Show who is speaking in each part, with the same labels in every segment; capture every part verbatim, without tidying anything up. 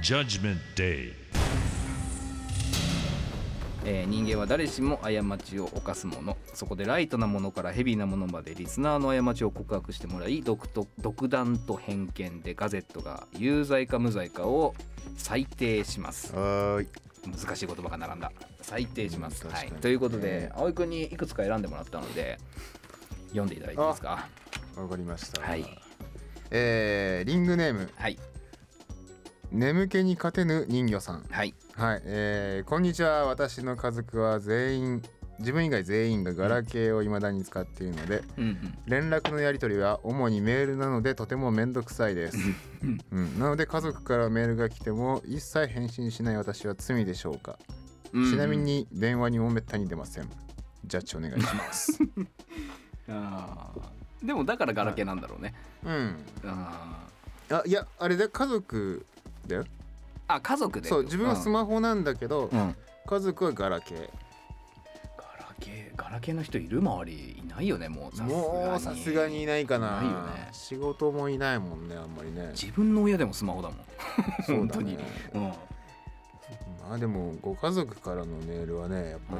Speaker 1: Judgment Day、
Speaker 2: えー、人間は誰しも過ちを犯すもの。そこでライトなものからヘビーなものまでリスナーの過ちを告白してもらい、独と独断と偏見でガゼットが有罪か無罪かを裁定します。
Speaker 3: はーい、
Speaker 2: 難しい言葉が並んだ。裁定します、
Speaker 3: うん
Speaker 2: はい、ということで葵くんにいくつか選んでもらったので読んでいただいていいですか。
Speaker 3: わかりました。
Speaker 2: はい、
Speaker 3: えー、リングネーム、
Speaker 2: はい、
Speaker 3: 眠気に勝てぬ人魚さん。
Speaker 2: はい、
Speaker 3: はい、えー、こんにちは。私の家族は全員、自分以外全員がガラケーを未だに使っているので、うんうん、連絡のやり取りは主にメールなのでとてもめんどくさいです、うん、なので家族からメールが来ても一切返信しない私は罪でしょうか。うんうん、ちなみに電話にもめったに出ません。ジャッジお願いします
Speaker 2: あでもだからガラケーなんだろうね。
Speaker 3: はい、うん、
Speaker 2: あ
Speaker 3: あいやあれで家族だよ。
Speaker 2: あ家族で。
Speaker 3: そう、自分はスマホなんだけど、うん、家族はガラケー。
Speaker 2: ガラケーガラケーの人いる？周りいないよね。もうさすがに
Speaker 3: もうさすがにいないかな。
Speaker 2: いないよね。
Speaker 3: 仕事もいないもんね、あんまりね。
Speaker 2: 自分の親でもスマホだもん
Speaker 3: そうだね、
Speaker 2: 本当に、うん、
Speaker 3: まあでもご家族からのメールはねやっぱ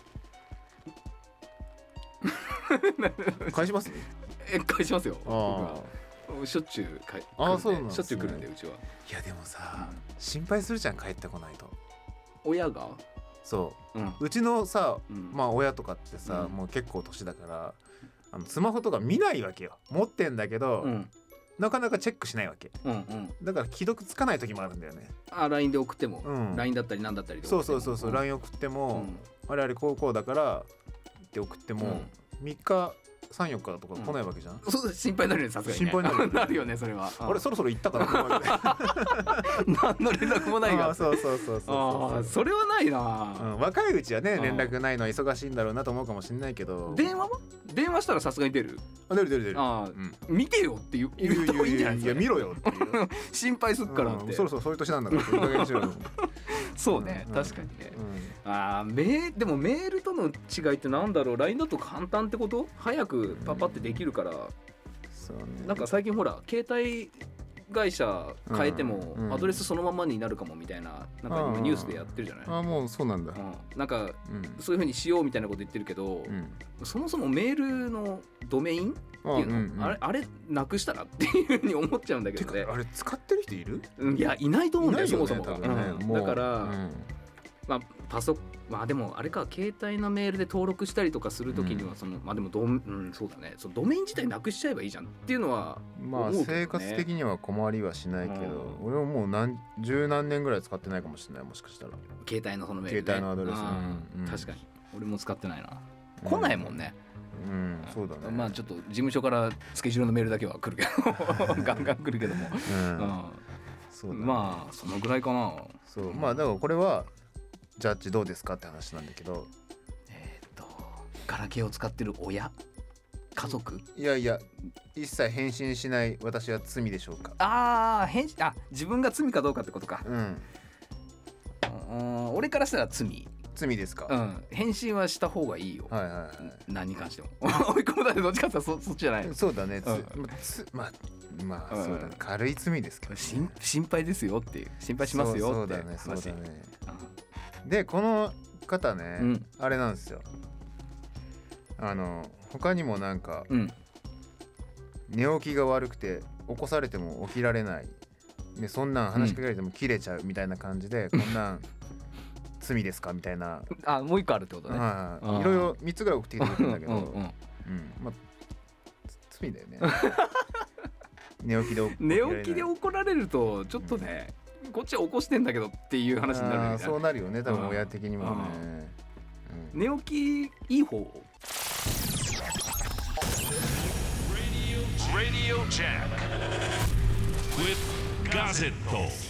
Speaker 3: り、うん、返します？
Speaker 2: え返しますよ。
Speaker 3: あ
Speaker 2: しょっちゅう帰
Speaker 3: ああそうなんですね。
Speaker 2: しょっちゅう来るんでうちは。
Speaker 3: いやでもさ、うん、心配するじゃん、帰ってこないと。
Speaker 2: 親が？
Speaker 3: そう、うん、うちのさ、うん、まあ親とかってさ、うん、もう結構年だからあのスマホとか見ないわけよ。持ってんだけど、うん、なかなかチェックしないわけ、うんうん、だから既読つかない時もあるんだよね。
Speaker 2: あ ライン で送っても、うん、ライン だったり何だったりとか。
Speaker 3: そうそうそうそう、うん、ライン 送っても、うん、あれあれこうこうだからって送っても、うん、みっかさん、よっかとか来ないわけじゃん、うん、
Speaker 2: そう心配になるよね。さすがに、ね、
Speaker 3: 心配になる
Speaker 2: なるよねそれは。
Speaker 3: あれそろそろ行ったかな
Speaker 2: 何の連絡もないが。
Speaker 3: そうそうそうそう
Speaker 2: あそれはないな、
Speaker 3: うん、若いうちはね連絡ないのは忙しいんだろうなと思うかもしれないけど。
Speaker 2: 電話は電話したらさすがに出る？
Speaker 3: あ出る出る出る。
Speaker 2: あ、うん、見てよって言う言った方がいいんじゃないですか。
Speaker 3: いや見ろよっていう
Speaker 2: 心配すっからって、うん、
Speaker 3: そろそろそういう年なんだからいい加減にしろよ
Speaker 2: そうね、うん、確かにね、うん、あメでもメールとの違いってなんだろう。 ライン だと簡単ってこと？早くパパってできるから、うん、
Speaker 3: そうね、
Speaker 2: なんか最近ほら携帯会社変えてもアドレスそのままになるかもみたいな、なんか今ニュースでやってるじゃない。
Speaker 3: ああもうそうなんだ、うん、
Speaker 2: なんかそういう風にしようみたいなこと言ってるけど、うん、そもそもメールのドメインっていうの、あ、うんうん、あれあれなくしたらっていう風に思っちゃうんだけどね。
Speaker 3: あれ使ってる人いる？
Speaker 2: いやいないと思うんだよ、
Speaker 3: ね、
Speaker 2: そもそもが、
Speaker 3: ね、
Speaker 2: うん、だから、うんまあ、パソまあでもあれか携帯のメールで登録したりとかするときにはその、うん、まあでもド、うん、そうだね、そのドメイン自体なくしちゃえばいいじゃんっていうのは
Speaker 3: まあ生活的には困りはしないけど、うん、俺はもう何十何年ぐらい使ってないかもしれない。もしかしたら
Speaker 2: 携帯のそのメール、ね、
Speaker 3: 携帯のアドレス、
Speaker 2: うんうん、確かに俺も使ってないな。来ないもんね、
Speaker 3: うん、うん、そうだね。
Speaker 2: まあちょっと事務所からスケジュールのメールだけは来るけどガンガン来るけども、うんうんそうだね、まあそのぐらいかな。
Speaker 3: そうまあだからこれはジャッジどうですかって話なんだけど、
Speaker 2: えっとガラケーを使ってる親家族、
Speaker 3: いやいや一切返信しない私は罪でしょうか。
Speaker 2: ああ返信、あ自分が罪かどうかってことか。
Speaker 3: うん、
Speaker 2: うん、俺からしたら罪
Speaker 3: 罪ですか。
Speaker 2: うん、返信はした方がいいよ。はいはいはい。何に関しても追い込むだってどっちかってそ, そっちじゃない。
Speaker 3: そうだね。つ、うん、つまあまあ、うん、そうだね、軽い罪ですけど、ね、
Speaker 2: 心配ですよっていう心配しますよって
Speaker 3: 話。そうだねそうだね、うん、でこの方ね、うん、あれなんですよ。あの他にもなんか、うん、寝起きが悪くて起こされても起きられないで、そんなん話しかけられても切れちゃうみたいな感じで、うん、こんなん罪ですかみたいな
Speaker 2: あもう一個あるってことね。
Speaker 3: はいろいろみっつぐらい送ってきてくれるんだけどうん、うんうんまあ、罪だよね寝起きで
Speaker 2: 寝起きで怒られるとちょっとね、うん、こっちは起こしてんだけどっていう話になるみたいな。
Speaker 3: そうなるよね多分親的にもね、
Speaker 2: うん、寝起きいい方
Speaker 1: Radio Jam with Gazzetto